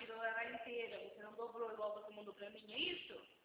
tirou ela inteira, você não dobrou igual você mandou pra mim, é isso?